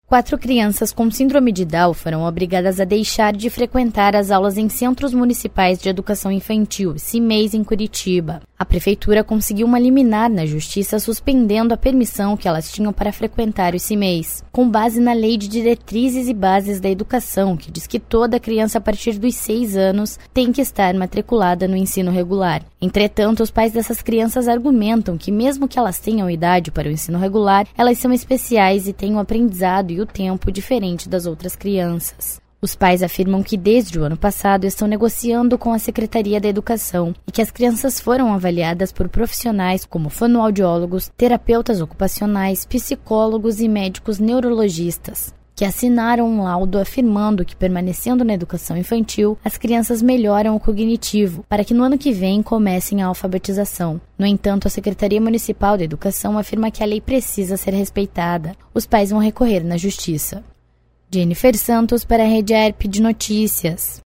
4 crianças com síndrome de Down foram obrigadas a deixar de frequentar as aulas em Centros Municipais de Educação Infantil, CIMEIs, em Curitiba. A Prefeitura conseguiu uma liminar na Justiça suspendendo a permissão que elas tinham para frequentar os CIMEIs, com base na Lei de Diretrizes e Bases da Educação, que diz que toda criança a partir dos 6 anos tem que estar matriculada no ensino regular. Entretanto, os pais dessas crianças argumentam que mesmo que elas tenham idade para o ensino regular, elas são especiais e têm um aprendizado e o tempo diferente das outras crianças. Os pais afirmam que desde o ano passado estão negociando com a Secretaria da Educação e que as crianças foram avaliadas por profissionais como fonoaudiólogos, terapeutas ocupacionais, psicólogos e médicos neurologistas, que assinaram um laudo afirmando que, permanecendo na educação infantil, as crianças melhoram o cognitivo, para que no ano que vem comecem a alfabetização. No entanto, a Secretaria Municipal da Educação afirma que a lei precisa ser respeitada. Os pais vão recorrer na Justiça. Jennifer Santos para a Rede AERP de Notícias.